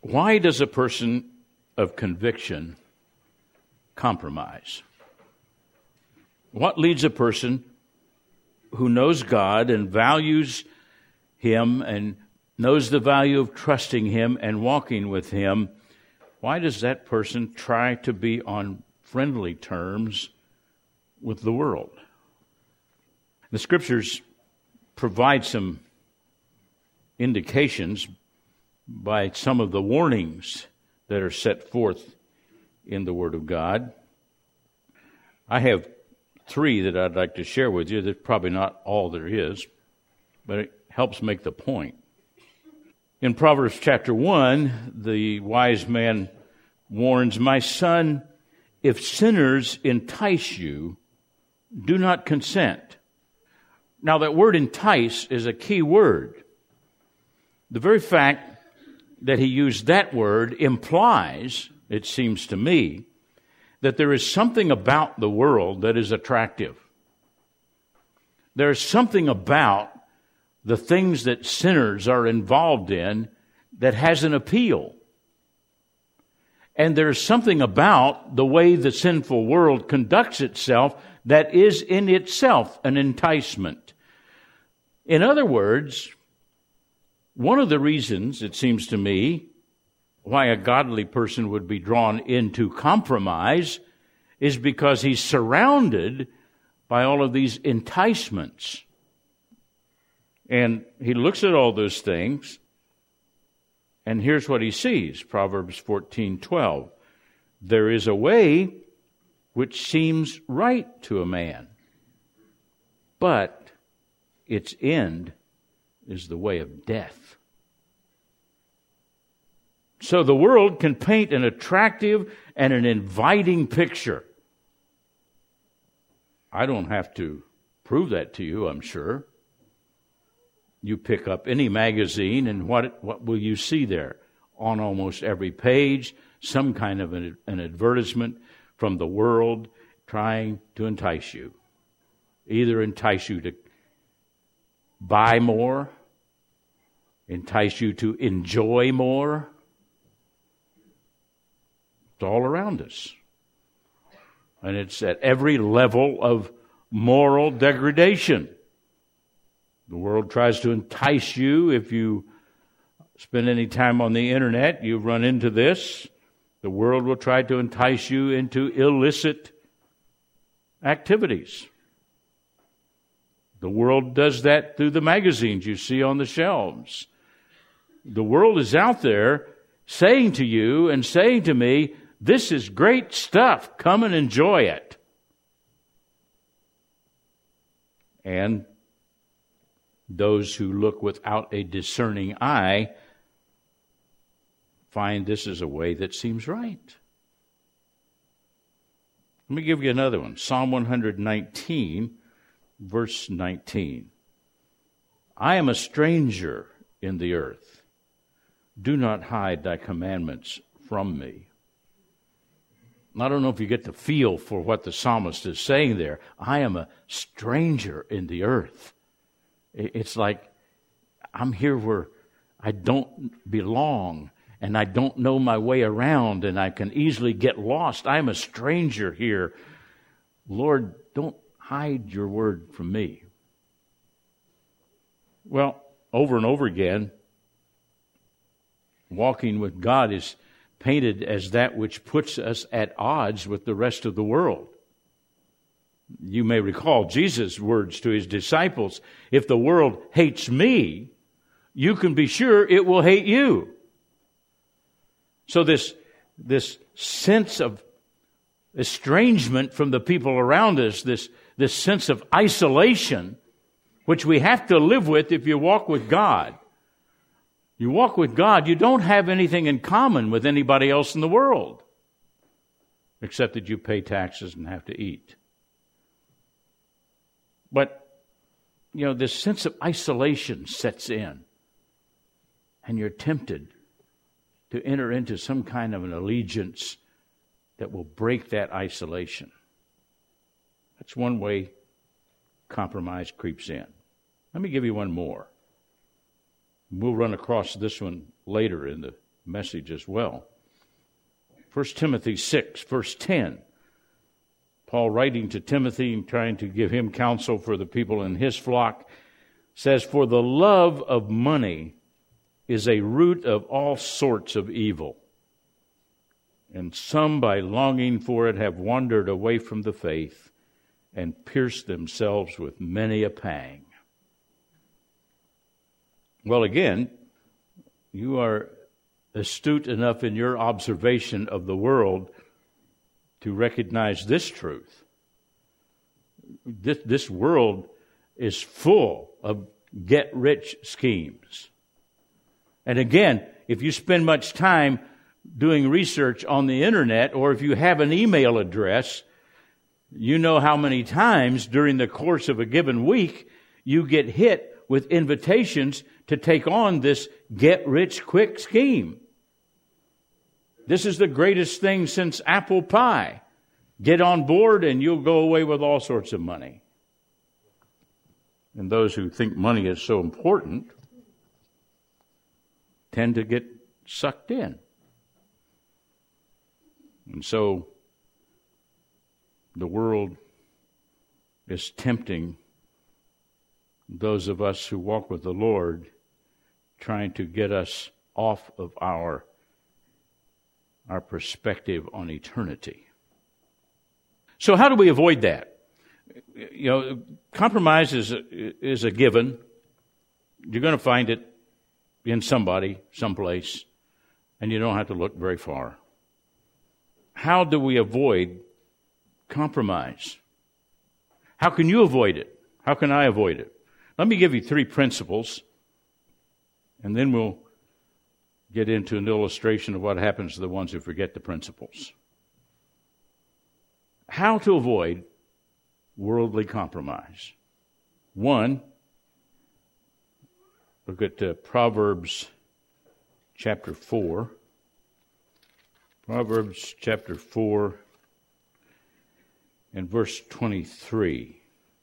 Why does a person of conviction compromise? What leads a person who knows God and values Him and knows the value of trusting Him and walking with Him, why does that person try to be on friendly terms with the world? The Scriptures provide some indications by some of the warnings that are set forth in the Word of God. I have 3 that I'd like to share with you. That's probably not all there is, but it helps make the point. In Proverbs chapter 1, the wise man warns, "My son, if sinners entice you, do not consent." Now that word entice is a key word. The very fact that he used that word implies, it seems to me, that there is something about the world that is attractive. There is something about the things that sinners are involved in that has an appeal. And there's something about the way the sinful world conducts itself that is in itself an enticement. In other words, one of the reasons, it seems to me, why a godly person would be drawn into compromise is because he's surrounded by all of these enticements. And he looks at all those things, and here's what he sees. Proverbs 14:12. There is a way which seems right to a man, but its end is the way of death. So the world can paint an attractive and an inviting picture. I don't have to prove that to you, I'm sure. You pick up any magazine, and what will you see there? On almost every page, some kind of an advertisement from the world trying to entice you. Either entice you to buy more, entice you to enjoy more. It's all around us. And it's at every level of moral degradation. The world tries to entice you. If you spend any time on the internet, you run into this. The world will try to entice you into illicit activities. The world does that through the magazines you see on the shelves. The world is out there saying to you and saying to me, this is great stuff. Come and enjoy it. And those who look without a discerning eye find this is a way that seems right. Let me give you another one. Psalm 119, verse 19. I am a stranger in the earth. Do not hide thy commandments from me. I don't know if you get the feel for what the psalmist is saying there. I am a stranger in the earth. It's like I'm here where I don't belong and I don't know my way around and I can easily get lost. I'm a stranger here. Lord, don't hide your word from me. Well, over and over again, walking with God is painted as that which puts us at odds with the rest of the world. You may recall Jesus' words to his disciples, if the world hates me, you can be sure it will hate you. So this sense of estrangement from the people around us, this sense of isolation, which we have to live with if you walk with God. You walk with God, you don't have anything in common with anybody else in the world, except that you pay taxes and have to eat. But, this sense of isolation sets in, and you're tempted to enter into some kind of an allegiance that will break that isolation. That's one way compromise creeps in. Let me give you one more. We'll run across this one later in the message as well. 1 Timothy 6, verse 10. Paul, writing to Timothy and trying to give him counsel for the people in his flock, says, "For the love of money is a root of all sorts of evil, and some by longing for it have wandered away from the faith and pierced themselves with many a pang." Well, again, you are astute enough in your observation of the world to recognize this truth. This world is full of get-rich schemes. And again, if you spend much time doing research on the internet, or if you have an email address, you know how many times during the course of a given week you get hit with invitations to take on this get-rich-quick scheme. This is the greatest thing since apple pie. Get on board and you'll go away with all sorts of money. And those who think money is so important tend to get sucked in. And so the world is tempting those of us who walk with the Lord, trying to get us off of our perspective on eternity. So how do we avoid that? You know, compromise is a given. You're going to find it in somebody, someplace, and you don't have to look very far. How do we avoid compromise? How can you avoid it? How can I avoid it? Let me give you 3 principles, and then we'll get into an illustration of what happens to the ones who forget the principles. How to avoid worldly compromise. 1, look at Proverbs chapter 4. Proverbs chapter 4 and verse 23.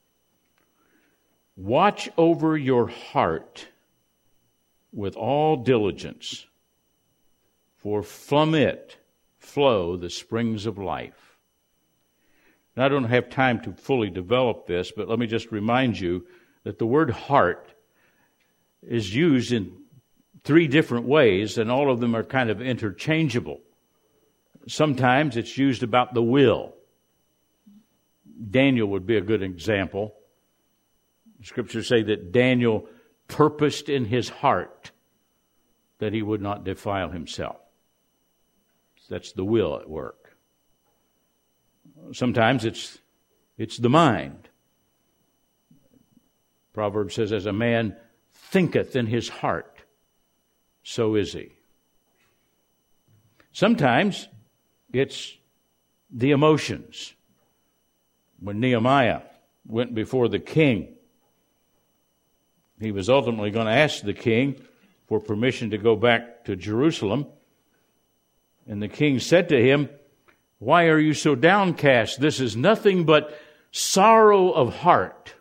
"Watch over your heart with all diligence, for from it flow the springs of life." Now, I don't have time to fully develop this, but let me just remind you that the word heart is used in 3 different ways, and all of them are kind of interchangeable. Sometimes it's used about the will. Daniel would be a good example. The Scriptures say that Daniel purposed in his heart that he would not defile himself. That's the will at work. Sometimes it's the mind. Proverbs says, "As a man thinketh in his heart, so is he." Sometimes it's the emotions. When Nehemiah went before the king, he was ultimately going to ask the king for permission to go back to Jerusalem. And the king said to him, "Why are you so downcast? This is nothing but sorrow of heart."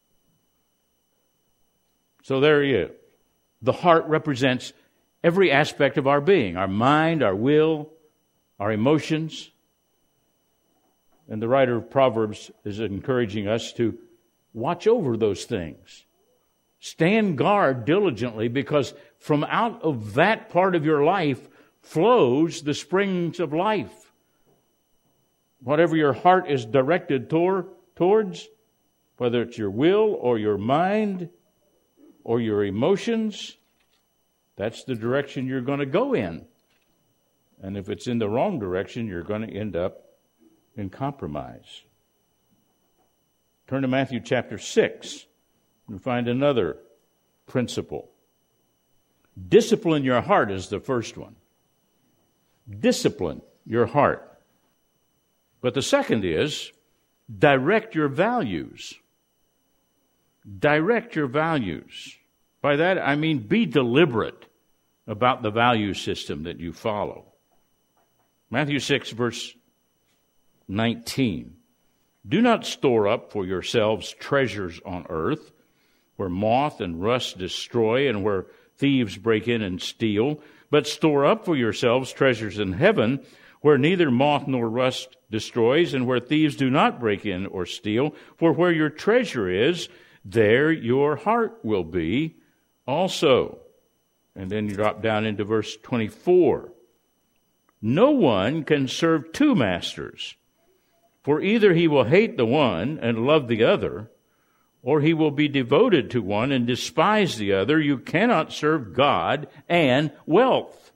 So there you go. The heart represents every aspect of our being, our mind, our will, our emotions. And the writer of Proverbs is encouraging us to watch over those things. Stand guard diligently, because from out of that part of your life flows the springs of life. Whatever your heart is directed towards, whether it's your will or your mind or your emotions, that's the direction you're going to go in. And if it's in the wrong direction, you're going to end up in compromise. Turn to Matthew chapter 6 and find another principle. Discipline your heart is the first one. Discipline your heart. But the second is direct your values. Direct your values. By that I mean be deliberate about the value system that you follow. Matthew 6 verse 19. "Do not store up for yourselves treasures on earth, where moth and rust destroy and where thieves break in and steal, But store up for yourselves treasures in heaven, where neither moth nor rust destroys, and where thieves do not break in or steal. For where your treasure is, there your heart will be also. And then you drop down into verse 24. No one can serve two masters, for either he will hate the one and love the other, or he will be devoted to one and despise the other. You cannot serve God and wealth.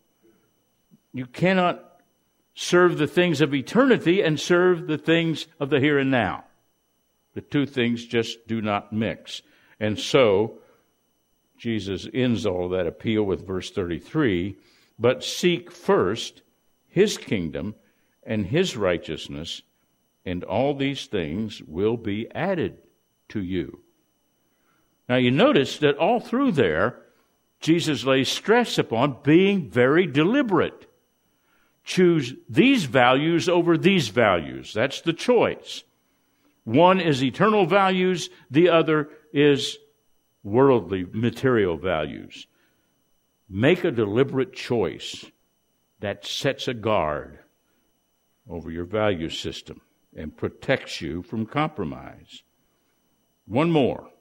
You cannot serve the things of eternity and serve the things of the here and now. The two things just do not mix. And so, Jesus ends all of that appeal with verse 33, but seek first his kingdom and his righteousness, and all these things will be added to you. Now you notice that all through there, Jesus lays stress upon being very deliberate. Choose these values over these values. That's the choice. One is eternal values, the other is worldly, material values. Make a deliberate choice that sets a guard over your value system and protects you from compromise. One more.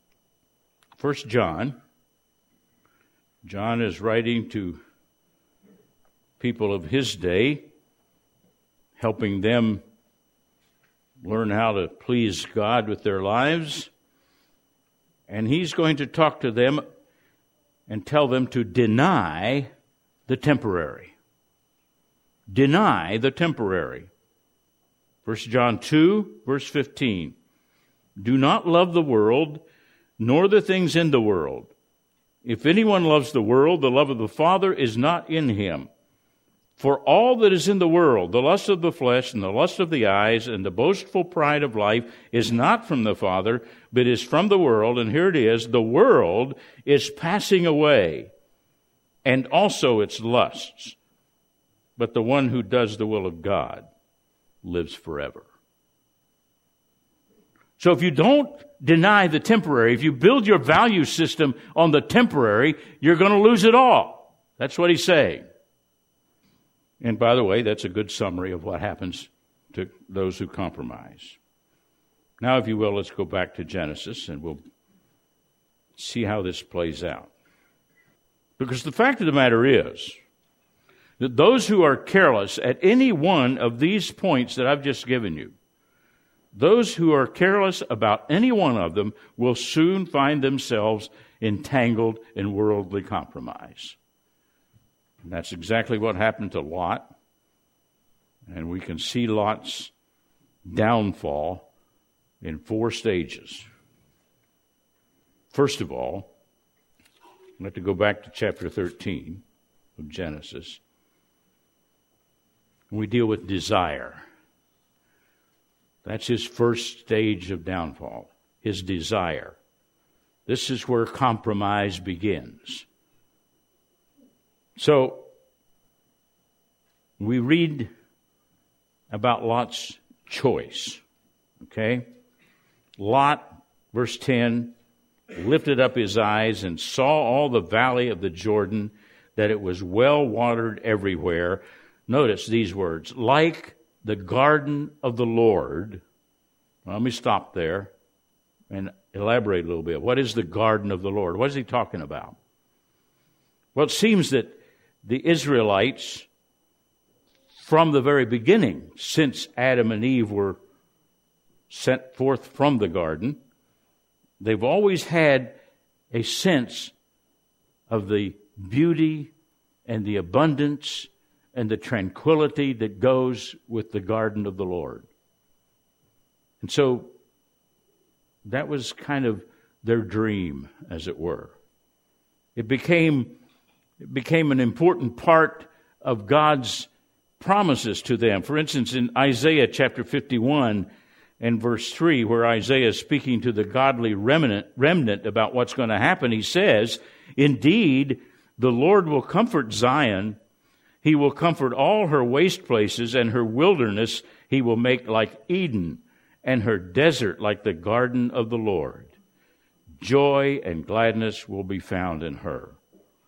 1 John. John is writing to people of his day, helping them learn how to please God with their lives. And he's going to talk to them and tell them to deny the temporary. Deny the temporary. 1 John 2, verse 15. Do not love the world, nor the things in the world. If anyone loves the world, the love of the Father is not in him. For all that is in the world, the lust of the flesh and the lust of the eyes and the boastful pride of life is not from the Father, but is from the world. And here it is, the world is passing away, and also its lusts. But the one who does the will of God lives forever. So if you don't deny the temporary, if you build your value system on the temporary, you're going to lose it all. That's what he's saying. And by the way, that's a good summary of what happens to those who compromise. Now, if you will, let's go back to Genesis and we'll see how this plays out. Because the fact of the matter is that those who are careless at any one of these points that I've just given you, those who are careless about any one of them will soon find themselves entangled in worldly compromise. And that's exactly what happened to Lot. And we can see Lot's downfall in 4 stages. First of all, I have to go back to chapter 13 of Genesis. We deal with desire. That's his first stage of downfall, his desire. This is where compromise begins. So, we read about Lot's choice, okay? Lot, verse 10, lifted up his eyes and saw all the valley of the Jordan, that it was well watered everywhere. Notice these words, like the garden of the Lord. Well, let me stop there and elaborate a little bit. What is the garden of the Lord? What is he talking about? Well, it seems that the Israelites, from the very beginning, since Adam and Eve were sent forth from the garden, they've always had a sense of the beauty and the abundance and the tranquility that goes with the garden of the Lord. And so that was kind of their dream, as it were. It became an important part of God's promises to them. For instance, in Isaiah chapter 51 and verse 3, where Isaiah is speaking to the godly remnant about what's going to happen, he says, "Indeed, the Lord will comfort Zion. He will comfort all her waste places, and her wilderness he will make like Eden, and her desert like the garden of the Lord. Joy and gladness will be found in her."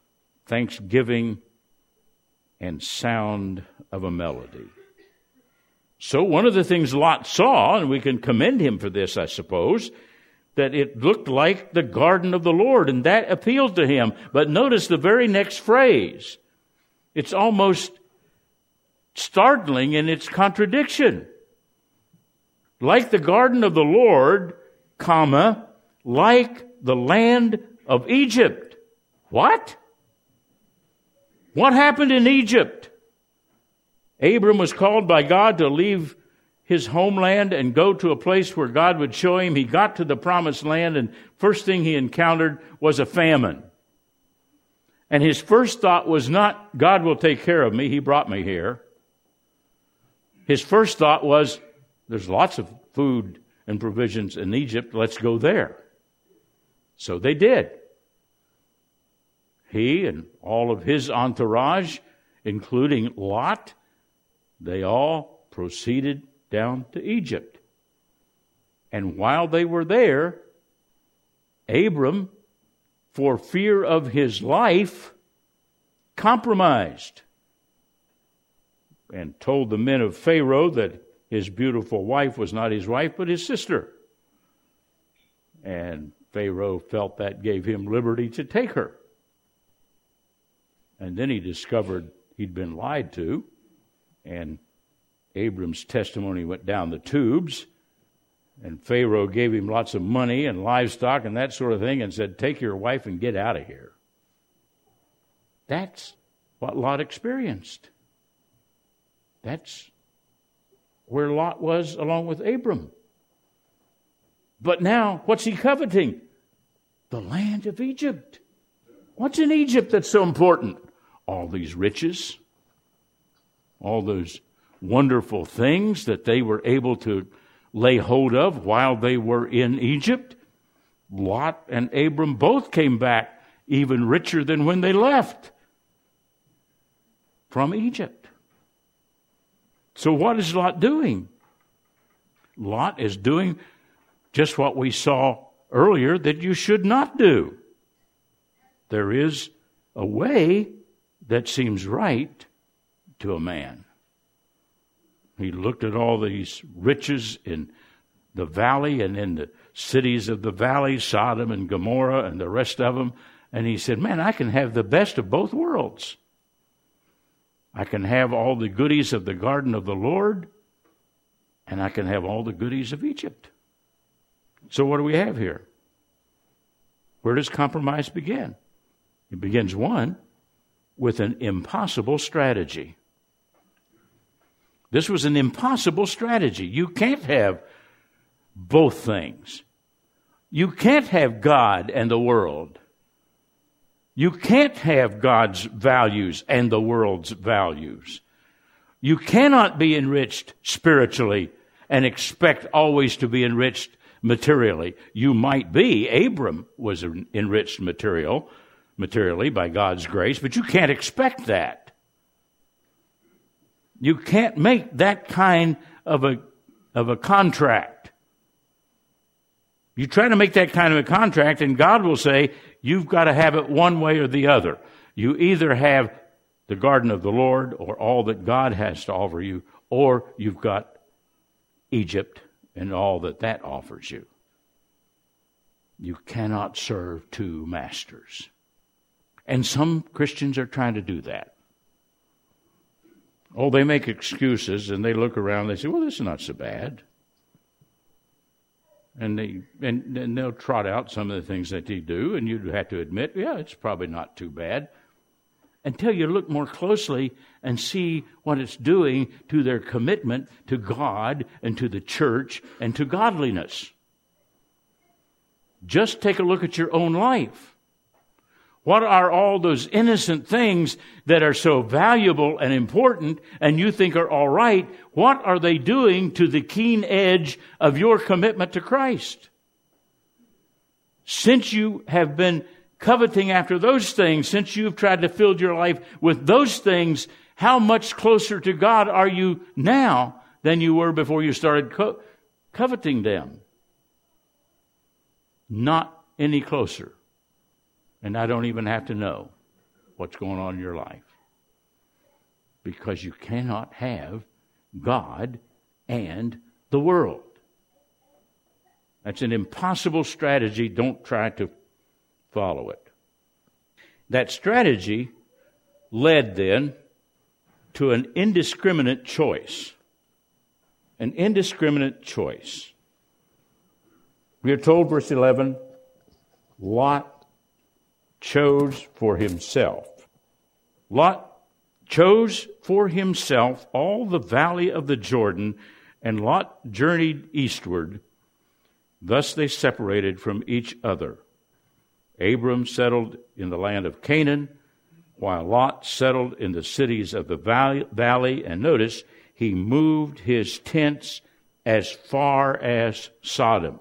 thanksgiving and sound of a melody. So one of the things Lot saw, and we can commend him for this, I suppose, that it looked like the garden of the Lord, and that appealed to him. But notice the very next phrase. It's almost startling in its contradiction. Like the garden of the Lord, comma, like the land of Egypt. What? What happened in Egypt? Abram was called by God to leave his homeland and go to a place where God would show him. He got to the promised land, and first thing he encountered was a famine. And his first thought was not, God will take care of me, he brought me here. His first thought was, there's lots of food and provisions in Egypt, let's go there. So they did. He and all of his entourage, including Lot, they all proceeded down to Egypt. And while they were there, Abram, for fear of his life, compromised and told the men of Pharaoh that his beautiful wife was not his wife, but his sister. And Pharaoh felt that gave him liberty to take her. And then he discovered he'd been lied to, and Abram's testimony went down the tubes, and Pharaoh gave him lots of money and livestock and that sort of thing and said, take your wife and get out of here. That's what Lot experienced. That's where Lot was along with Abram. But now, what's he coveting? The land of Egypt. What's in Egypt that's so important? All these riches, all those wonderful things that they were able to lay hold of while they were in Egypt. Lot and Abram both came back even richer than when they left from Egypt. So what is Lot doing? Lot is doing just what we saw earlier that you should not do. There is a way that seems right to a man. He looked at all these riches in the valley and in the cities of the valley, Sodom and Gomorrah and the rest of them, and he said, man, I can have the best of both worlds. I can have all the goodies of the garden of the Lord, and I can have all the goodies of Egypt. So what do we have here? Where does compromise begin? It begins, one, with an impossible strategy. This was an impossible strategy. You can't have both things. You can't have God and the world. You can't have God's values and the world's values. You cannot be enriched spiritually and expect always to be enriched materially. You might be. Abram was enriched materially by God's grace, but you can't expect that. You can't make that kind of a contract. You try to make that kind of a contract, and God will say, you've got to have it one way or the other. You either have the garden of the Lord or all that God has to offer you, or you've got Egypt and all that offers you. You cannot serve two masters. And some Christians are trying to do that. Oh, they make excuses and they look around and they say, well, this is not so bad. And they'll trot out some of the things that they do, and you'd have to admit, yeah, it's probably not too bad. Until you look more closely and see what it's doing to their commitment to God and to the church and to godliness. Just take a look at your own life. What are all those innocent things that are so valuable and important and you think are all right? What are they doing to the keen edge of your commitment to Christ? Since you have been coveting after those things, since you've tried to fill your life with those things, how much closer to God are you now than you were before you started coveting them? Not any closer. And I don't even have to know. what's going on in your life. Because you cannot have God and the world. That's an impossible strategy. Don't try to follow it. That strategy led then to an indiscriminate choice. An indiscriminate choice. We are told, verse 11, Lot chose for himself. Lot chose for himself all the valley of the Jordan, and Lot journeyed eastward. Thus they separated from each other. Abram settled in the land of Canaan, while Lot settled in the cities of the valley. And notice, he moved his tents as far as Sodom.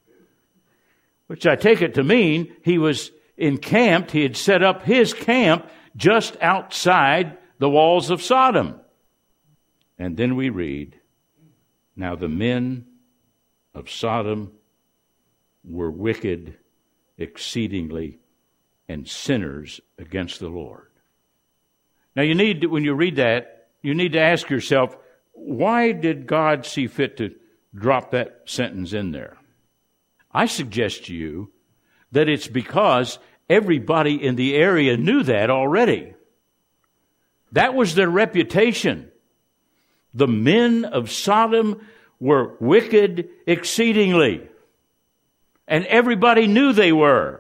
Which I take it to mean he was encamped, he had set up his camp just outside the walls of Sodom. And then we read, now the men of Sodom were wicked exceedingly and sinners against the Lord. Now when you read that, you need to ask yourself, why did God see fit to drop that sentence in there? I suggest to you that it's because everybody in the area knew that already. That was their reputation. The men of Sodom were wicked exceedingly. And everybody knew they were,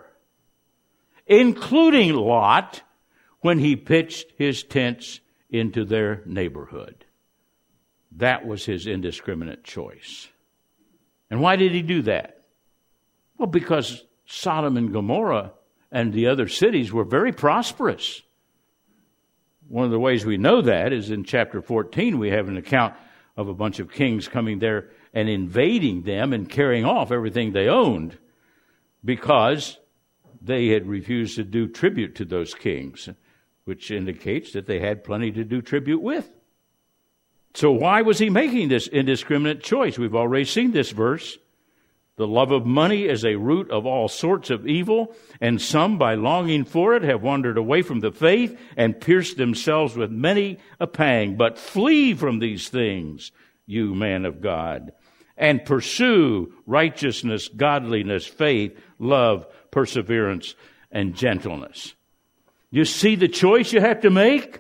including Lot, when he pitched his tents into their neighborhood. That was his indiscriminate choice. And why did he do that? Well, because Sodom and Gomorrah and the other cities were very prosperous. One of the ways we know that is in chapter 14, we have an account of a bunch of kings coming there and invading them and carrying off everything they owned because they had refused to do tribute to those kings, which indicates that they had plenty to do tribute with. So why was he making this indiscriminate choice? We've already seen this verse. The love of money is a root of all sorts of evil, and some, by longing for it, have wandered away from the faith and pierced themselves with many a pang. But flee from these things, you man of God, and pursue righteousness, godliness, faith, love, perseverance, and gentleness. You see the choice you have to make?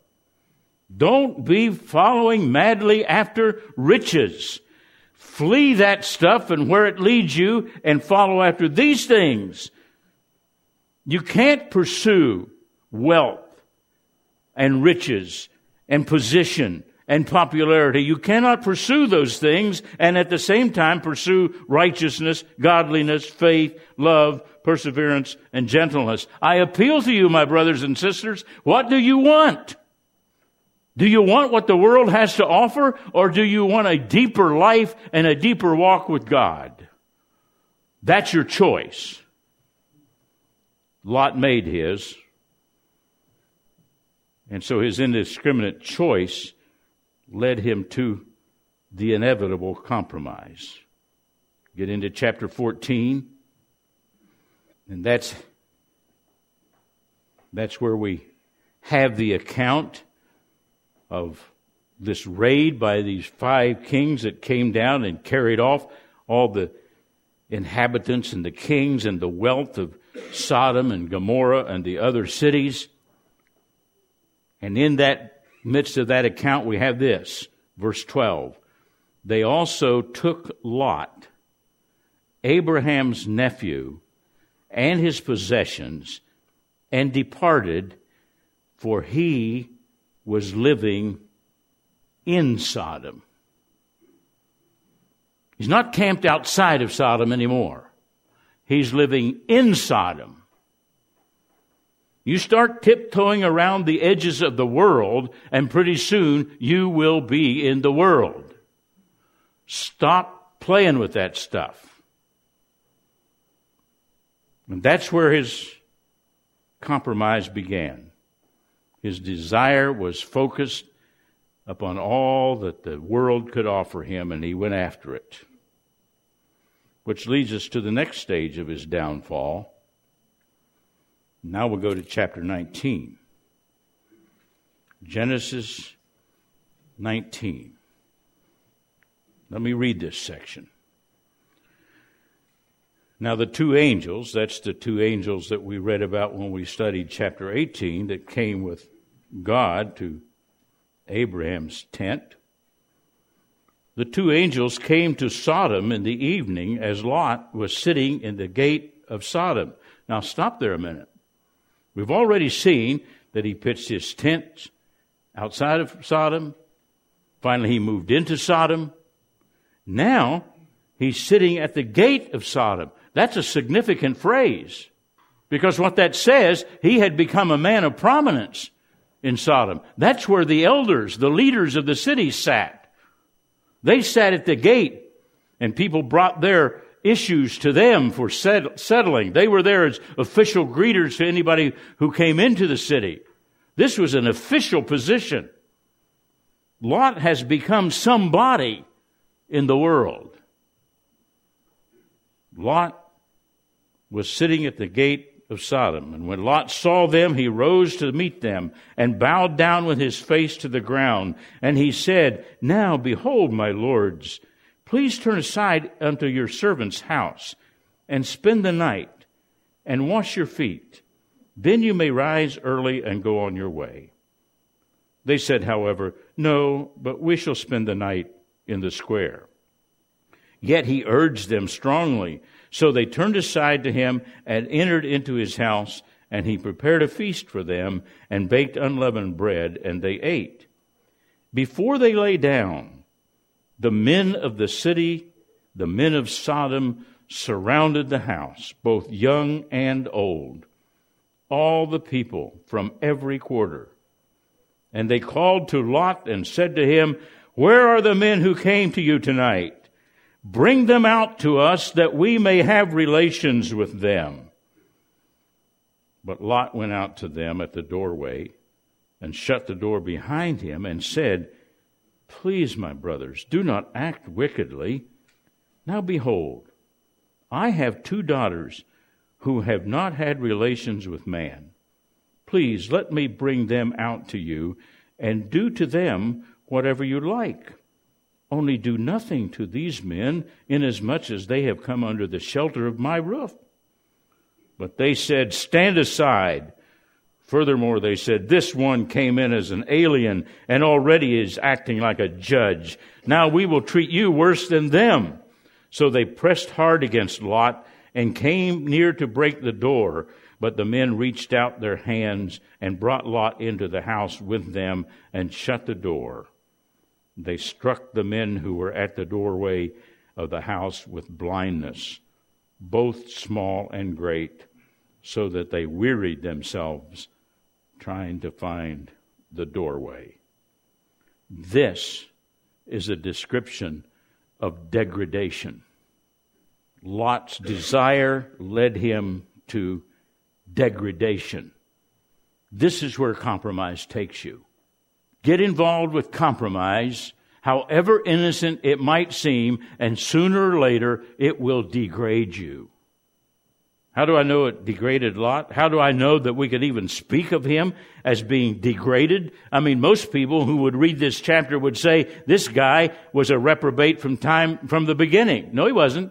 Don't be following madly after riches. Flee that stuff and where it leads you and follow after these things. You can't pursue wealth and riches and position and popularity. You cannot pursue those things and at the same time pursue righteousness, godliness, faith, love, perseverance, and gentleness. I appeal to you, my brothers and sisters, what do you want? Do you want what the world has to offer, or do you want a deeper life and a deeper walk with God? That's your choice. Lot made his. And so his indiscriminate choice led him to the inevitable compromise. Get into chapter 14, and that's where we have the account of this raid by these 5 kings that came down and carried off all the inhabitants and the kings and the wealth of Sodom and Gomorrah and the other cities. And in that midst of that account, we have this, verse 12. They also took Lot, Abraham's nephew, and his possessions, and departed, for he was living in Sodom. He's not camped outside of Sodom anymore. He's living in Sodom. You start tiptoeing around the edges of the world, and pretty soon you will be in the world. Stop playing with that stuff. And that's where his compromise began. His desire was focused upon all that the world could offer him, and he went after it. Which leads us to the next stage of his downfall. Now we'll go to chapter 19. Genesis 19. Let me read this section. Now the two angels, that's the two angels that we read about when we studied chapter 18 that came with God to Abraham's tent. The two angels came to Sodom in the evening as Lot was sitting in the gate of Sodom. Now stop there a minute. We've already seen that he pitched his tent outside of Sodom. Finally, he moved into Sodom. Now, he's sitting at the gate of Sodom. That's a significant phrase, because what that says, he had become a man of prominence in Sodom. That's where the elders, the leaders of the city sat. They sat at the gate, and people brought their issues to them for settling. They were there as official greeters to anybody who came into the city. This was an official position. Lot has become somebody in the world. Lot was sitting at the gate of Sodom, and when Lot saw them, he rose to meet them and bowed down with his face to the ground. And he said, "Now, behold, my lords, please turn aside unto your servant's house and spend the night and wash your feet. Then you may rise early and go on your way." They said, however, "No, but we shall spend the night in the square." Yet he urged them strongly. So they turned aside to him and entered into his house, and he prepared a feast for them and baked unleavened bread, and they ate. Before they lay down, the men of the city, the men of Sodom, surrounded the house, both young and old, all the people from every quarter. And they called to Lot and said to him, "Where are the men who came to you tonight? Bring them out to us that we may have relations with them." But Lot went out to them at the doorway and shut the door behind him and said, "Please, my brothers, do not act wickedly. Now behold, I have 2 daughters who have not had relations with man. Please let me bring them out to you and do to them whatever you like. Only do nothing to these men, inasmuch as they have come under the shelter of my roof." But they said, "Stand aside." Furthermore, they said, "This one came in as an alien and already is acting like a judge. Now we will treat you worse than them." So they pressed hard against Lot and came near to break the door. But the men reached out their hands and brought Lot into the house with them and shut the door. They struck the men who were at the doorway of the house with blindness, both small and great, so that they wearied themselves trying to find the doorway. This is a description of degradation. Lot's desire led him to degradation. This is where compromise takes you. Get involved with compromise, however innocent it might seem, and sooner or later it will degrade you. How do I know it degraded Lot? How do I know that we could even speak of him as being degraded? I mean, most people who would read this chapter would say this guy was a reprobate from the beginning. No, he wasn't.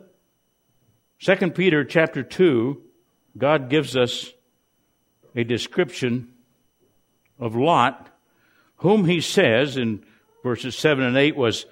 2 Peter chapter 2, God gives us a description of Lot, whom he says in verses 7 and 8 was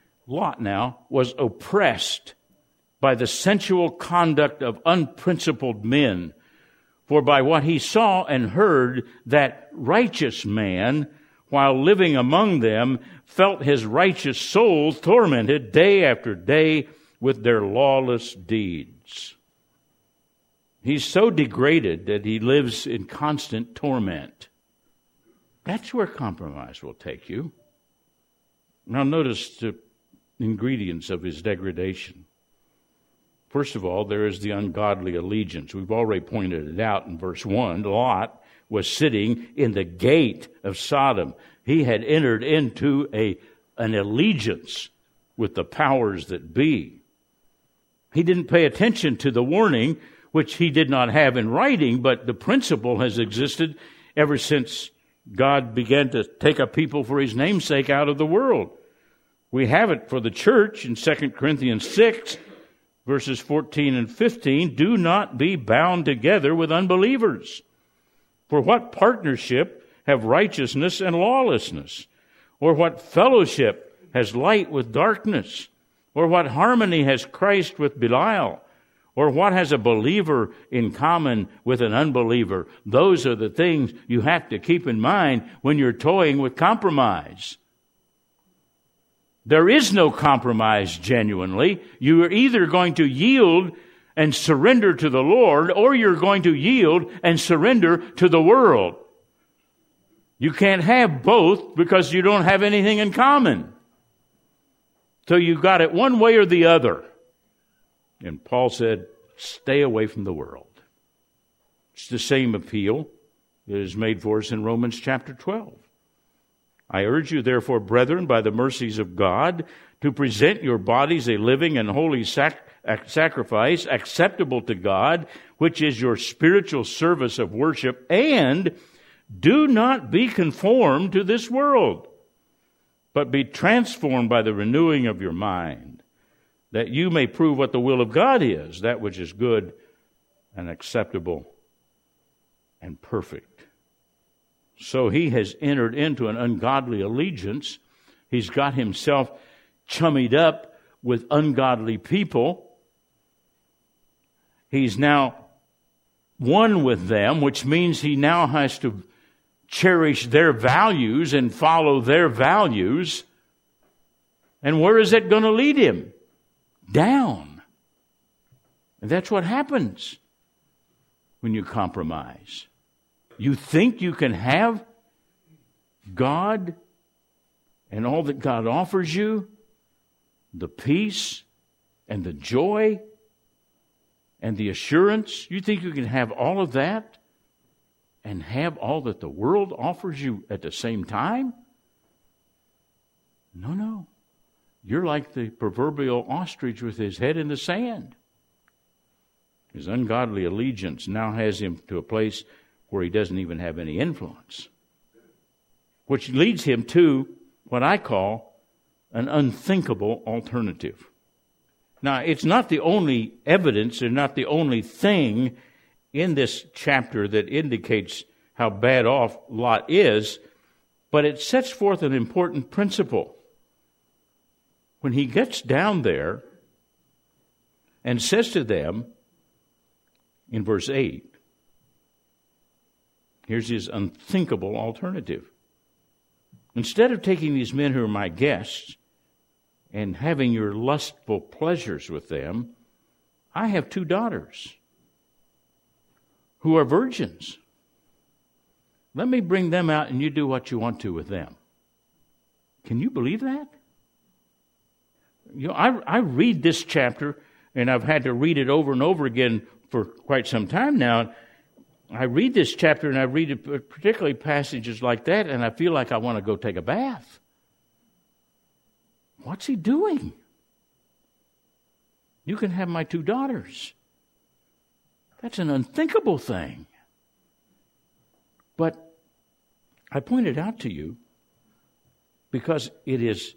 oppressed by the sensual conduct of unprincipled men. For by what he saw and heard, that righteous man, while living among them, felt his righteous soul tormented day after day with their lawless deeds. He's so degraded that he lives in constant torment. That's where compromise will take you. Now notice the ingredients of his degradation. First of all, there is the ungodly allegiance. We've already pointed it out in verse 1. Lot was sitting in the gate of Sodom. He had entered into an allegiance with the powers that be. He didn't pay attention to the warning which he did not have in writing, but the principle has existed ever since God began to take a people for his namesake out of the world. We have it for the church in 2 Corinthians 6, verses 14 and 15. Do not be bound together with unbelievers. For what partnership have righteousness and lawlessness? Or what fellowship has light with darkness? Or what harmony has Christ with Belial? Or what has a believer in common with an unbeliever? Those are the things you have to keep in mind when you're toying with compromise. There is no compromise genuinely. You are either going to yield and surrender to the Lord, or you're going to yield and surrender to the world. You can't have both because you don't have anything in common. So you've got it one way or the other. And Paul said, stay away from the world. It's the same appeal that is made for us in Romans chapter 12. I urge you, therefore, brethren, by the mercies of God, to present your bodies a living and holy sacrifice, acceptable to God, which is your spiritual service of worship, and do not be conformed to this world, but be transformed by the renewing of your mind, that you may prove what the will of God is, that which is good and acceptable and perfect. So he has entered into an ungodly allegiance. He's got himself chummied up with ungodly people. He's now one with them, which means he now has to cherish their values and follow their values. And where is it going to lead him? Down. And that's what happens when you compromise. You think you can have God and all that God offers you, the peace and the joy and the assurance. You think you can have all of that and have all that the world offers you at the same time? No. You're like the proverbial ostrich with his head in the sand. His ungodly allegiance now has him to a place where he doesn't even have any influence, which leads him to what I call an unthinkable alternative. Now, it's not the only evidence and not the only thing in this chapter that indicates how bad off Lot is, but it sets forth an important principle. When he gets down there and says to them in verse 8, here's his unthinkable alternative. Instead of taking these men who are my guests and having your lustful pleasures with them, I have 2 daughters who are virgins. Let me bring them out and you do what you want to with them. Can you believe that? You know, I read this chapter, and I've had to read it over and over again for quite some time now. I read this chapter, and I read it, particularly passages like that, and I feel like I want to go take a bath. What's he doing? You can have my 2 daughters. That's an unthinkable thing. But I point it out to you because it is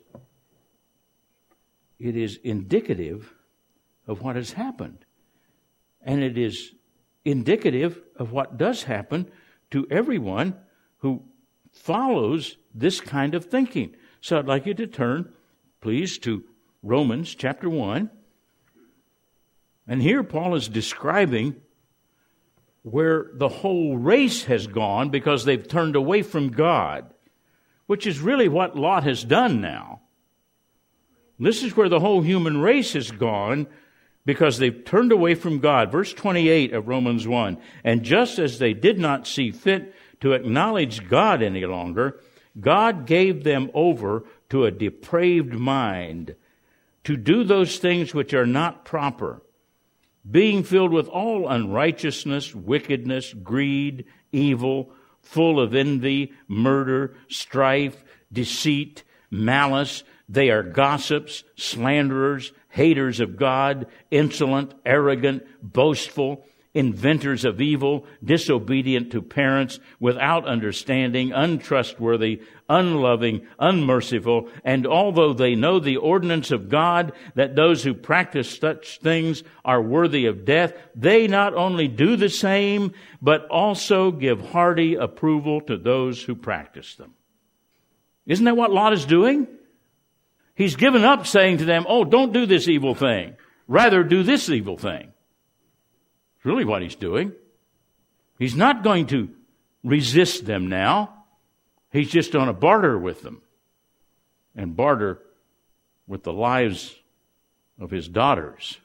indicative of what has happened. And it is indicative of what does happen to everyone who follows this kind of thinking. So I'd like you to turn, please, to Romans chapter 1. And here Paul is describing where the whole race has gone because they've turned away from God, which is really what Lot has done now. This is where the whole human race has gone because they've turned away from God. Verse 28 of Romans 1, and just as they did not see fit to acknowledge God any longer, God gave them over to a depraved mind to do those things which are not proper, being filled with all unrighteousness, wickedness, greed, evil, full of envy, murder, strife, deceit, malice. They are gossips, slanderers, haters of God, insolent, arrogant, boastful, inventors of evil, disobedient to parents, without understanding, untrustworthy, unloving, unmerciful, and although they know the ordinance of God, that those who practice such things are worthy of death, they not only do the same, but also give hearty approval to those who practice them. Isn't that what Lot is doing? He's given up saying to them, oh, don't do this evil thing. Rather, do this evil thing. It's really what he's doing. He's not going to resist them now. He's just going to barter with them. And barter with the lives of his daughters.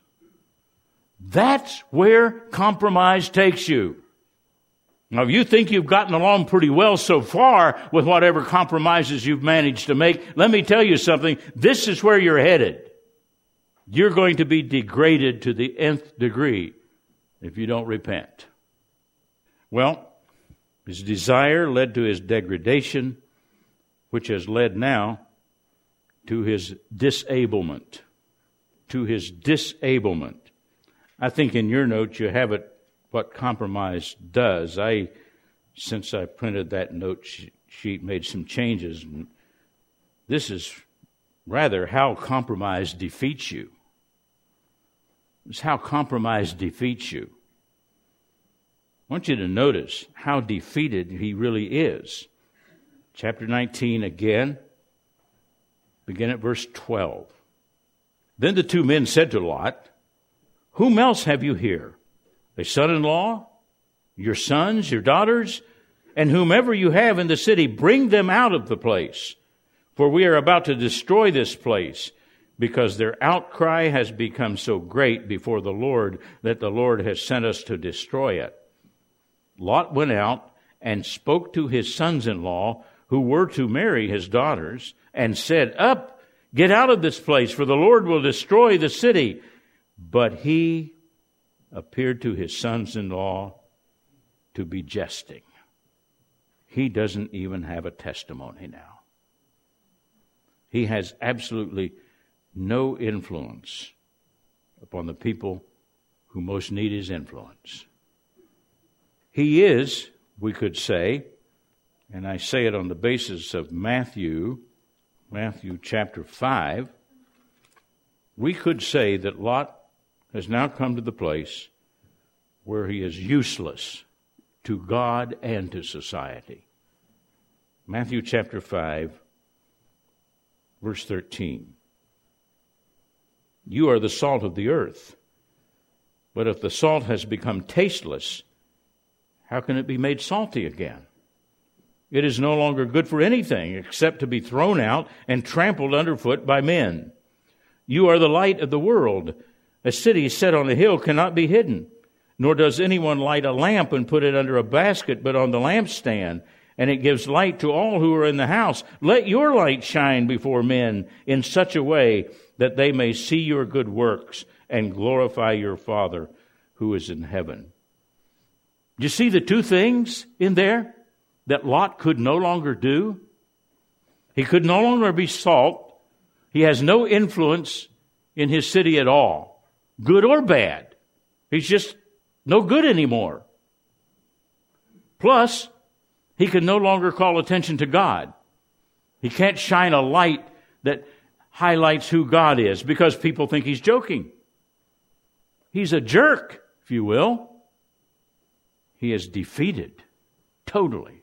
That's where compromise takes you. Now, if you think you've gotten along pretty well so far with whatever compromises you've managed to make, let me tell you something. This is where you're headed. You're going to be degraded to the nth degree if you don't repent. Well, his desire led to his degradation, which has led now to his disablement. To his disablement. I think in your notes you have it, what compromise does. Since I printed that note sheet, made some changes. This is rather how compromise defeats you. It's how compromise defeats you. I want you to notice how defeated he really is. Chapter 19 again, begin at verse 12. Then the two men said to Lot, whom else have you here? A son-in-law, your sons, your daughters, and whomever you have in the city, bring them out of the place. For we are about to destroy this place, because their outcry has become so great before the Lord that the Lord has sent us to destroy it. Lot went out and spoke to his sons-in-law, who were to marry his daughters, and said, up, get out of this place, for the Lord will destroy the city. But he appeared to his sons-in-law to be jesting. He doesn't even have a testimony now. He has absolutely no influence upon the people who most need his influence. He is, we could say, and I say it on the basis of Matthew chapter 5, we could say that Lot has now come to the place where he is useless to God and to society. Matthew chapter 5, verse 13. You are the salt of the earth, but if the salt has become tasteless, how can it be made salty again? It is no longer good for anything except to be thrown out and trampled underfoot by men. You are the light of the world. A city set on a hill cannot be hidden, nor does anyone light a lamp and put it under a basket, but on the lampstand, and it gives light to all who are in the house. Let your light shine before men in such a way that they may see your good works and glorify your Father who is in heaven. Do you see the two things in there that Lot could no longer do? He could no longer be salt. He has no influence in his city at all. Good or bad. He's just no good anymore. Plus, he can no longer call attention to God. He can't shine a light that highlights who God is because people think he's joking. He's a jerk, if you will. He is defeated totally.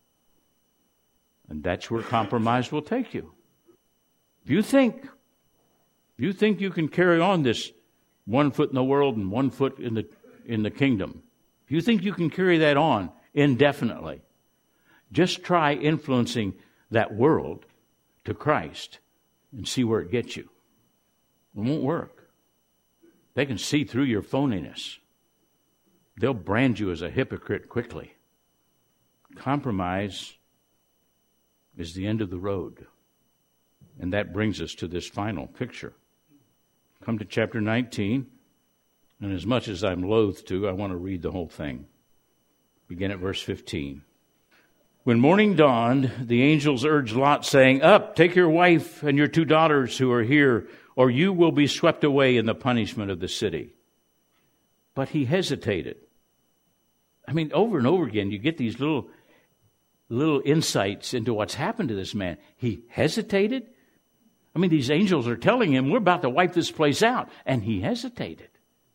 And that's where compromise will take you. If you think you can carry on this 1 foot in the world and 1 foot in the kingdom, if you think you can carry that on indefinitely, just try influencing that world to Christ and see where it gets you. It won't work. They can see through your phoniness. They'll brand you as a hypocrite quickly. Compromise is the end of the road. And that brings us to this final picture. Come to chapter 19, and as much as I'm loath to, I want to read the whole thing. Begin at verse 15. When morning dawned, the angels urged Lot, saying, up, take your wife and your 2 daughters who are here, or you will be swept away in the punishment of the city. But he hesitated I mean, over and over again, you get these little insights into what's happened to this man. He hesitated. I mean, these angels are telling him, we're about to wipe this place out. And he hesitated.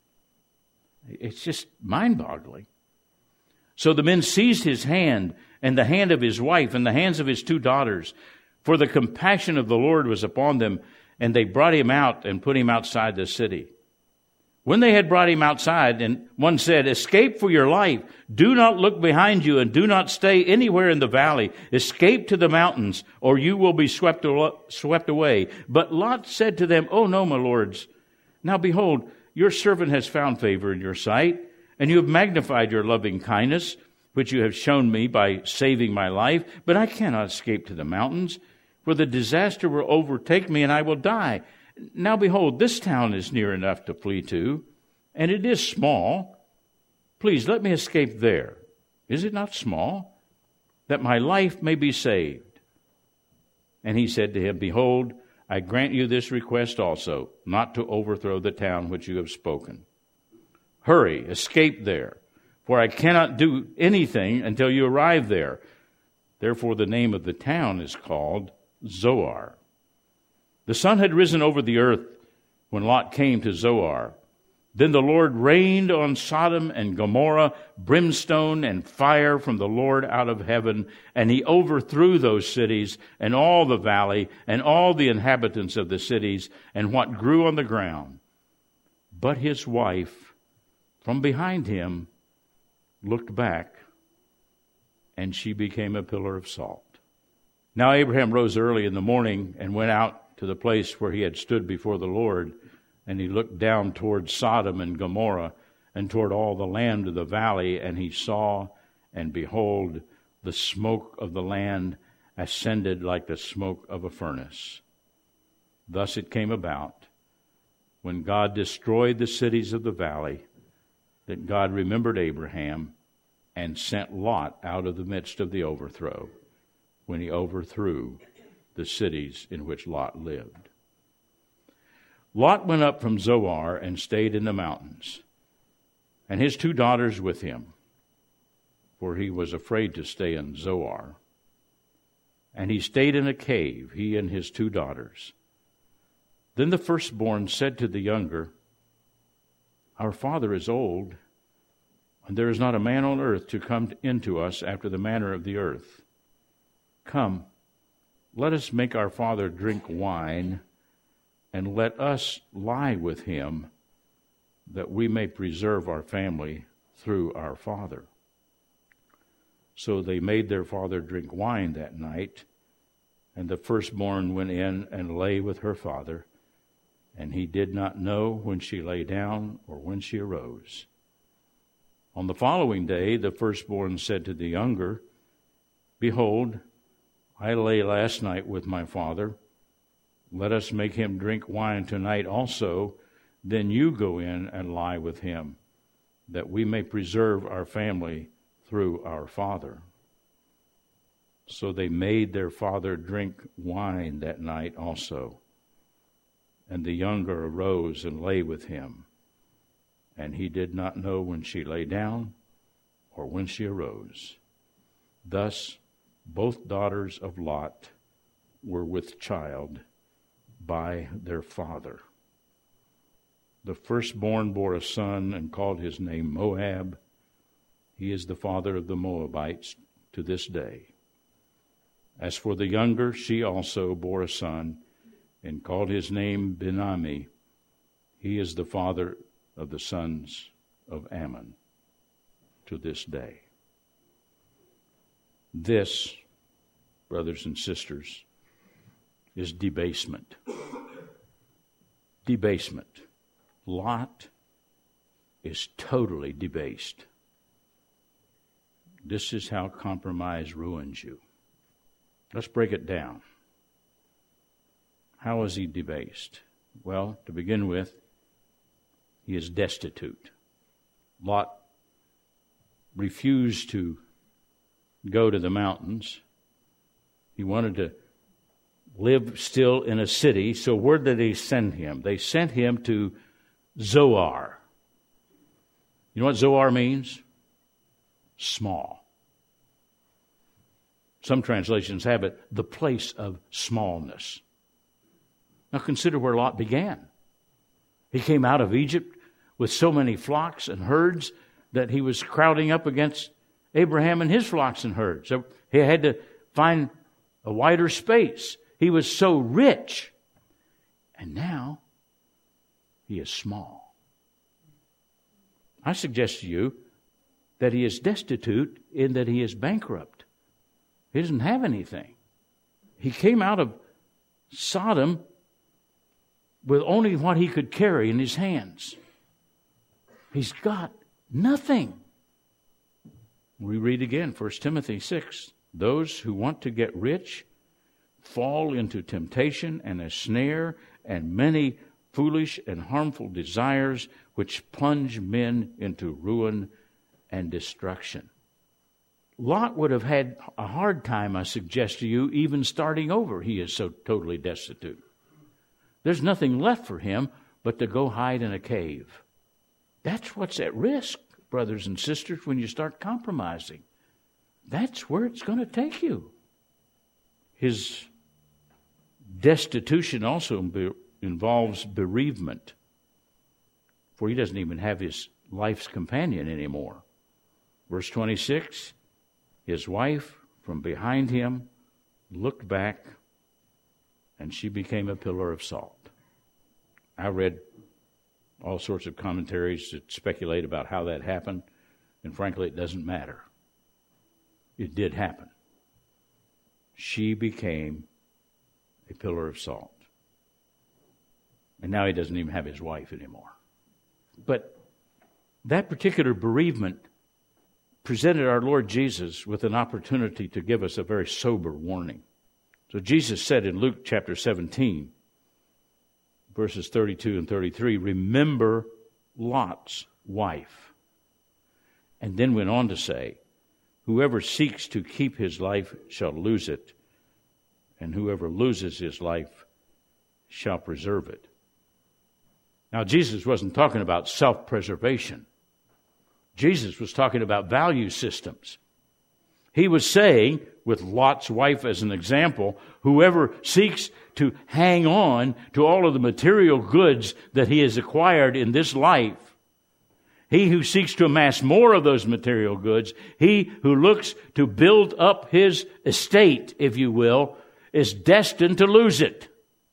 It's just mind-boggling. So the men seized his hand and the hand of his wife and the hands of his 2 daughters, for the compassion of the Lord was upon them, and they brought him out and put him outside the city. When they had brought him outside, and one said, escape for your life. Do not look behind you and do not stay anywhere in the valley. Escape to the mountains, or you will be swept away. But Lot said to them, oh no, my lords. Now behold, your servant has found favor in your sight, and you have magnified your loving kindness, which you have shown me by saving my life. But I cannot escape to the mountains, for the disaster will overtake me and I will die. Now behold, this town is near enough to flee to, and it is small. Please let me escape there. Is it not small? That my life may be saved. And he said to him, behold, I grant you this request also, not to overthrow the town which you have spoken. Hurry, escape there, for I cannot do anything until you arrive there. Therefore the name of the town is called Zoar. The sun had risen over the earth when Lot came to Zoar. Then the Lord rained on Sodom and Gomorrah brimstone and fire from the Lord out of heaven, and he overthrew those cities and all the valley and all the inhabitants of the cities and what grew on the ground. But his wife, from behind him, looked back, and she became a pillar of salt. Now Abraham rose early in the morning and went out to the place where he had stood before the Lord, and he looked down toward Sodom and Gomorrah and toward all the land of the valley, and he saw, and behold, the smoke of the land ascended like the smoke of a furnace. Thus it came about, when God destroyed the cities of the valley, that God remembered Abraham and sent Lot out of the midst of the overthrow, when he overthrew the cities in which Lot lived. Lot went up from Zoar and stayed in the mountains, and his 2 daughters with him, for he was afraid to stay in Zoar. And he stayed in a cave, he and his 2 daughters. Then the firstborn said to the younger, our father is old, and there is not a man on earth to come into us after the manner of the earth. Come, let us make our father drink wine, and let us lie with him, that we may preserve our family through our father. So they made their father drink wine that night, and the firstborn went in and lay with her father, and he did not know when she lay down or when she arose. On the following day, the firstborn said to the younger, behold, I lay last night with my father. Let us make him drink wine tonight also. Then you go in and lie with him, that we may preserve our family through our father. So they made their father drink wine that night also. And the younger arose and lay with him. And he did not know when she lay down or when she arose. Thus, both daughters of Lot were with child by their father. The firstborn bore a son and called his name Moab. He is the father of the Moabites to this day. As for the younger, she also bore a son and called his name Ben-Ammi. He is the father of the sons of Ammon to this day. This, brothers and sisters, is debasement. Debasement. Lot is totally debased. This is how compromise ruins you. Let's break it down. How is he debased? Well, to begin with, he is destitute. Lot refused to go to the mountains. He wanted to live still in a city. So where did they send him? They sent him to Zoar. You know what Zoar means? small. Some translations have it, the place of smallness. Now consider where Lot began. He came out of Egypt with so many flocks and herds that he was crowding up against Abraham and his flocks and herds. So he had to find a wider space. He was so rich. And now he is small. I suggest to you that he is destitute in that he is bankrupt. He doesn't have anything. He came out of Sodom with only what he could carry in his hands. He's got nothing. We read again, 1 Timothy 6. Those who want to get rich fall into temptation and a snare and many foolish and harmful desires which plunge men into ruin and destruction. Lot would have had a hard time, I suggest to you, even starting over. He is so totally destitute. There's nothing left for him but to go hide in a cave. That's what's at risk, brothers and sisters, when you start compromising. That's where it's going to take you. His destitution also involves bereavement, for he doesn't even have his life's companion anymore. Verse 26, his wife from behind him looked back, and she became a pillar of salt. I read all sorts of commentaries that speculate about how that happened, and frankly, it doesn't matter. It did happen. She became a pillar of salt. And now he doesn't even have his wife anymore. But that particular bereavement presented our Lord Jesus with an opportunity to give us a very sober warning. So Jesus said in Luke chapter 17, verses 32 and 33, remember Lot's wife. And then went on to say, whoever seeks to keep his life shall lose it, and whoever loses his life shall preserve it. Now, Jesus wasn't talking about self-preservation. Jesus was talking about value systems. He was saying, with Lot's wife as an example, whoever seeks to hang on to all of the material goods that he has acquired in this life, he who seeks to amass more of those material goods, he who looks to build up his estate, if you will, is destined to lose it.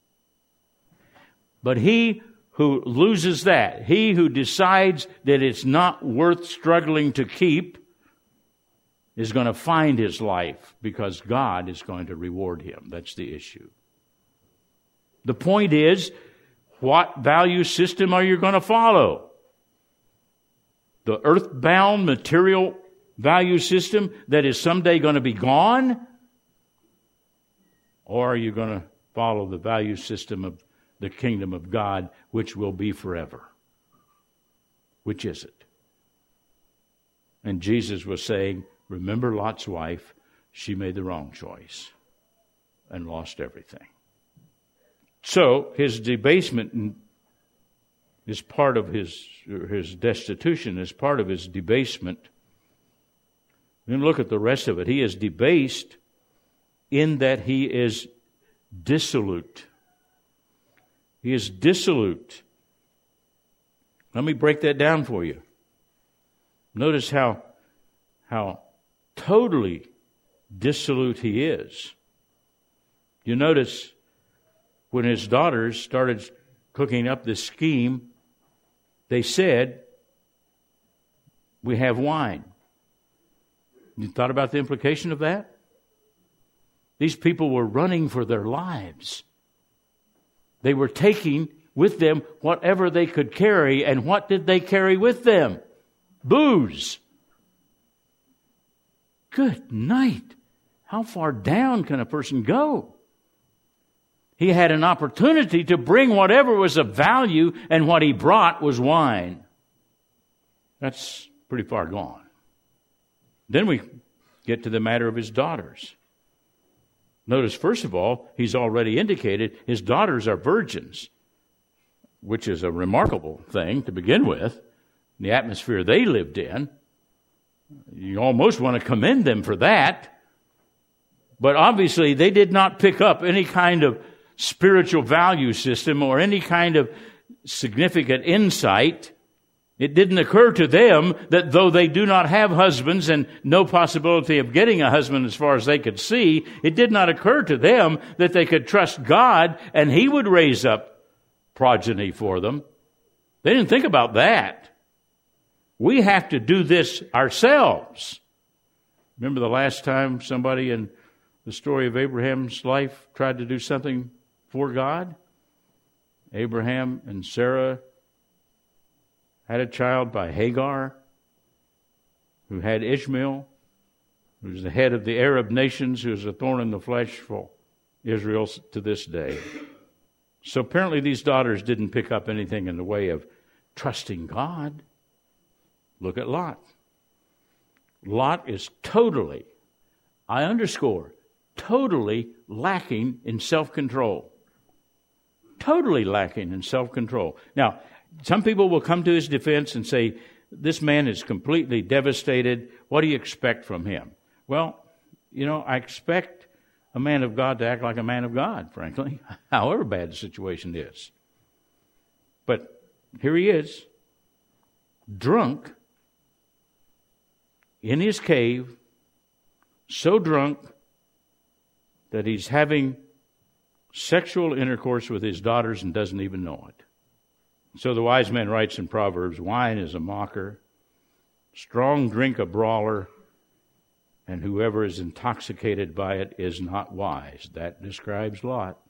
But he who loses that, he who decides that it's not worth struggling to keep, is going to find his life because God is going to reward him. That's the issue. The point is, what value system are you going to follow? The earthbound material value system that is someday going to be gone? Or are you going to follow the value system of the kingdom of God, which will be forever? Which is it? And Jesus was saying, remember Lot's wife, she made the wrong choice and lost everything. So his debasement is part of his destitution, is part of his debasement. Then look at the rest of it. He is debased in that he is dissolute. He is dissolute. Let me break that down for you. Notice how totally dissolute he is. You notice when his daughters started cooking up this scheme, they said, we have wine. You thought about the implication of that? These people were running for their lives. They were taking with them whatever they could carry, and what did they carry with them? Booze. Good night. How far down can a person go? He had an opportunity to bring whatever was of value, and what he brought was wine. That's pretty far gone. Then we get to the matter of his daughters. Notice, first of all, he's already indicated his daughters are virgins, which is a remarkable thing to begin with, the atmosphere they lived in. You almost want to commend them for that. But obviously they did not pick up any kind of spiritual value system or any kind of significant insight. It didn't occur to them that though they do not have husbands and no possibility of getting a husband as far as they could see, it did not occur to them that they could trust God and He would raise up progeny for them. They didn't think about that. We have to do this ourselves. Remember the last time somebody in the story of Abraham's life tried to do something for God? Abraham and Sarah had a child by Hagar, who had Ishmael, who was the head of the Arab nations, who is a thorn in the flesh for Israel to this day. So apparently these daughters didn't pick up anything in the way of trusting God. Look at Lot. Lot is totally, I underscore, totally lacking in self-control. Totally lacking in self-control. Now, some people will come to his defense and say, this man is completely devastated. What do you expect from him? Well, I expect a man of God to act like a man of God, frankly, however bad the situation is. But here he is, drunk, in his cave, so drunk that he's having sexual intercourse with his daughters and doesn't even know it. So the wise man writes in Proverbs, wine is a mocker, strong drink a brawler, and whoever is intoxicated by it is not wise. That describes Lot.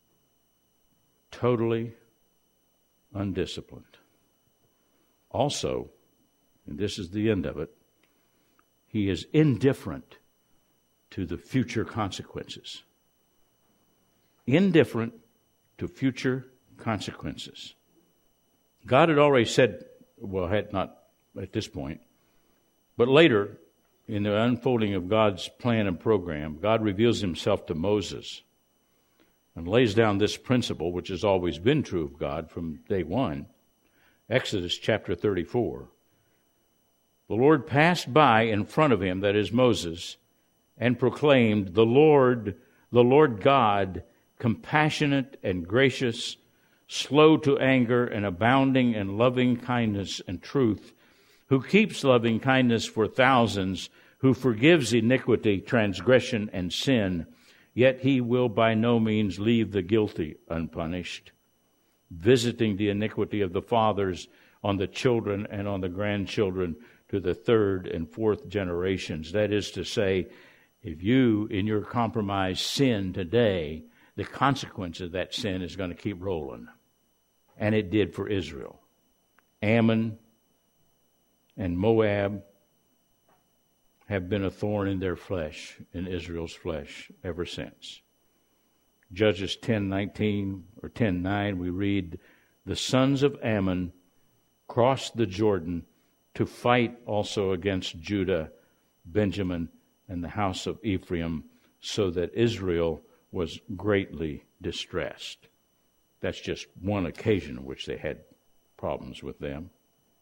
Totally undisciplined. Also, and this is the end of it, he is indifferent to the future consequences. Indifferent to future consequences. God had already said, well, had not at this point, but later, in the unfolding of God's plan and program, God reveals himself to Moses and lays down this principle, which has always been true of God from day one. Exodus chapter 34. The Lord passed by in front of him, that is Moses, and proclaimed, the Lord God, compassionate and gracious, slow to anger and abounding in loving kindness and truth, who keeps loving kindness for thousands, who forgives iniquity, transgression, and sin, yet he will by no means leave the guilty unpunished, visiting the iniquity of the fathers on the children and on the grandchildren to the third and fourth generations. That is to say, if you, in your compromise, sin today, the consequence of that sin is going to keep rolling. And it did for Israel. Ammon and Moab have been a thorn in their flesh, in Israel's flesh, ever since. Judges 10:19 or 10:9, we read, the sons of Ammon crossed the Jordan to fight also against Judah, Benjamin, and the house of Ephraim, so that Israel was greatly distressed. That's just one occasion in which they had problems with them.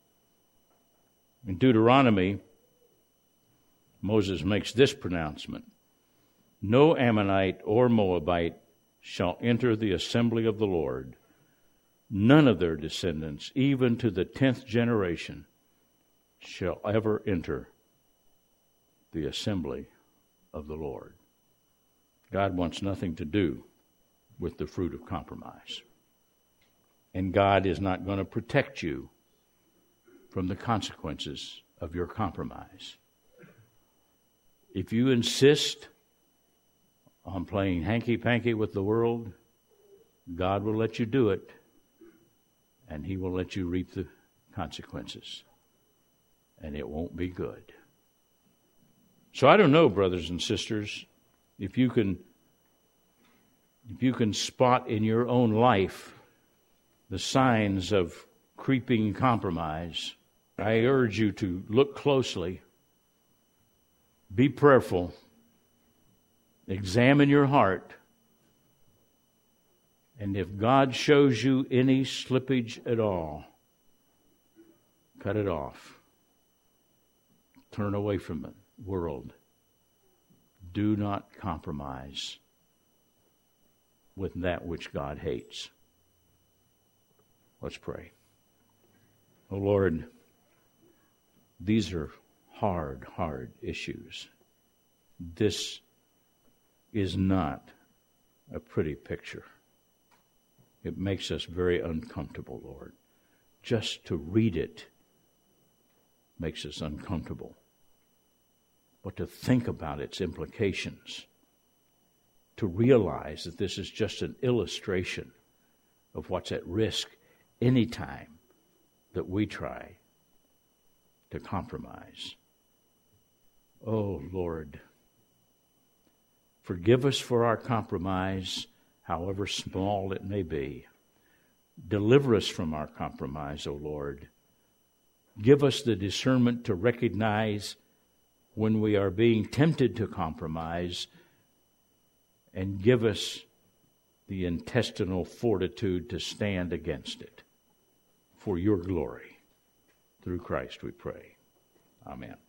In Deuteronomy, Moses makes this pronouncement: no Ammonite or Moabite shall enter the assembly of the Lord. None of their descendants, even to the 10th generation, shall ever enter the assembly of the Lord. God wants nothing to do with the fruit of compromise. And God is not going to protect you from the consequences of your compromise. If you insist on playing hanky-panky with the world, God will let you do it, and He will let you reap the consequences. And it won't be good. So I don't know, brothers and sisters, if you can spot in your own life the signs of creeping compromise, I urge you to look closely, be prayerful, examine your heart, and if God shows you any slippage at all, cut it off. turn away from the world. Do not compromise with that which God hates. Let's pray. Oh Lord, these are hard issues. This is not a pretty picture. It makes us very uncomfortable, Lord. Just to read it makes us uncomfortable. But to think about its implications, to realize that this is just an illustration of what's at risk any time that we try to compromise. Oh, Lord, forgive us for our compromise, however small it may be. Deliver us from our compromise, O Lord. Give us the discernment to recognize when we are being tempted to compromise, and give us the intestinal fortitude to stand against it. For your glory. Through Christ we pray. Amen.